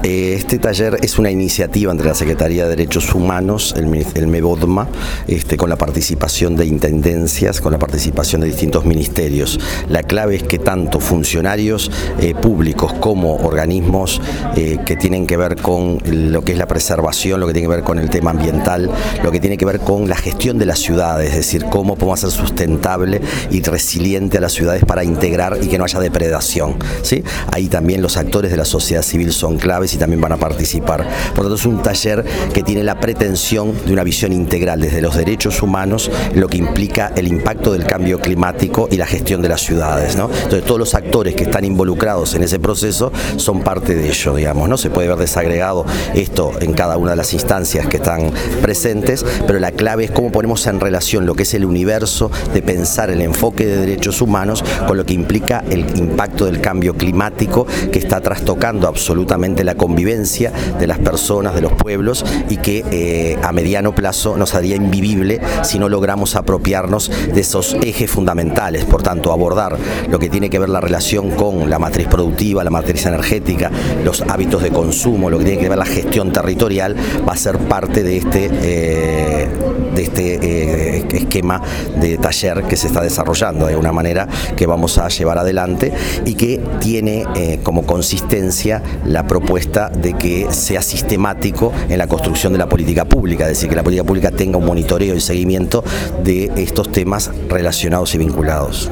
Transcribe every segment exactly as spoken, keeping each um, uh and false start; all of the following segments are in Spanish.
Eh, este taller es una iniciativa entre la Secretaría de Derechos Humanos, el, el MEBODMA, este, con la participación de intendencias, con la participación de distintos ministerios. La clave es que tanto funcionarios eh, públicos como organismos eh, que tienen que ver con lo que es la preservación, lo que tiene que ver con el tema ambiental, lo que tiene que ver con la gestión de las ciudades, es decir, cómo podemos hacer sustentable y resiliente a las ciudades para integrar y que no haya depredación, ¿sí? Ahí también los actores de la sociedad civil son claves y también van a participar. Por lo tanto, es un taller que tiene la pretensión de una visión integral desde los derechos humanos, lo que implica el impacto del cambio climático y la gestión de las ciudades, ¿no? Entonces, todos los actores que están involucrados en ese proceso son parte de ello, digamos, ¿no? Se puede ver desagregado esto en cada una de las instancias que están presentes, pero la clave es cómo ponemos en relación lo que es el universo de pensar el enfoque de derechos humanos con lo que implica el impacto del cambio climático que está trastocando absolutamente la convivencia de las personas, de los pueblos, y que eh, a mediano plazo nos haría invivible si no logramos apropiarnos de esos ejes fundamentales. Por tanto, abordar lo que tiene que ver la relación con la matriz productiva, la matriz energética, los hábitos de consumo, lo que tiene que ver la gestión territorial, va a ser parte de este, eh, de este eh, esquema de taller que se está desarrollando de una manera que vamos a llevar adelante y que tiene eh, como consistencia la propuesta de que sea sistemático en la construcción de la política pública, es decir, que la política pública tenga un monitoreo y seguimiento de estos temas relacionados y vinculados.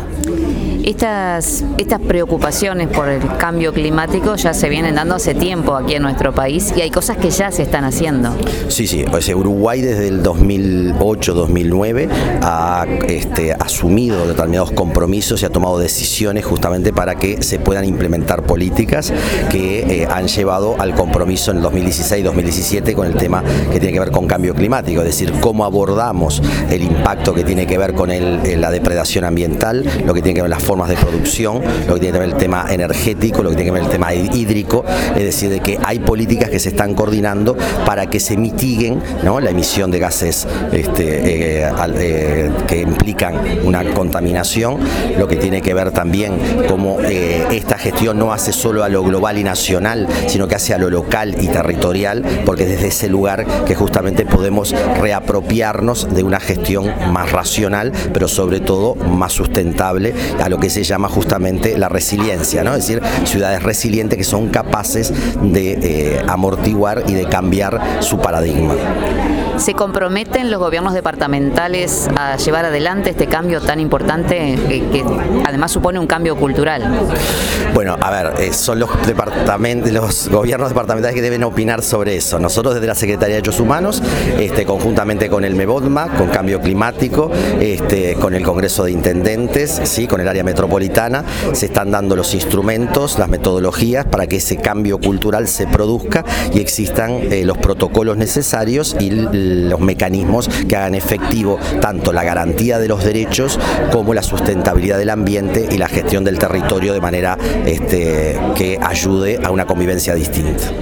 Estas, estas preocupaciones por el cambio climático ya se vienen dando hace tiempo aquí en nuestro país y hay cosas que ya se están haciendo. Sí, sí, o sea, Uruguay desde el dos mil ocho dos mil nueve ha este, asumido determinados compromisos y ha tomado decisiones justamente para que se puedan implementar políticas que eh, han llevado al compromiso en el dos mil dieciséis dos mil diecisiete con el tema que tiene que ver con cambio climático, es decir, cómo abordamos el impacto que tiene que ver con el, la depredación ambiental, lo que tiene que ver con las formas de producción, lo que tiene que ver el tema energético, lo que tiene que ver el tema hídrico, es decir, de que hay políticas que se están coordinando para que se mitiguen, ¿no?, la emisión de gases este, eh, eh, que implican una contaminación, lo que tiene que ver también cómo eh, esta gestión no hace solo a lo global y nacional, sino que hace a lo local y territorial, porque es desde ese lugar que justamente podemos reapropiarnos de una gestión más racional, pero sobre todo más sustentable, a lo que se llama justamente la resiliencia, ¿no? Es decir, ciudades resilientes que son capaces de eh, amortiguar y de cambiar su paradigma. ¿Se comprometen los gobiernos departamentales a llevar adelante este cambio tan importante que, que además supone un cambio cultural? Bueno, a ver, eh, son los departamentos, los gobiernos departamentales que deben opinar sobre eso. Nosotros desde la Secretaría de Derechos Humanos, este, conjuntamente con el MEBODMA, con Cambio Climático, este, con el Congreso de Intendentes, ¿sí?, con el área metropolitana, se están dando los instrumentos, las metodologías para que ese cambio cultural se produzca y existan eh, los protocolos necesarios y los mecanismos que hagan efectivo tanto la garantía de los derechos como la sustentabilidad del ambiente y la gestión del territorio de manera este, que ayude a una convivencia distinta.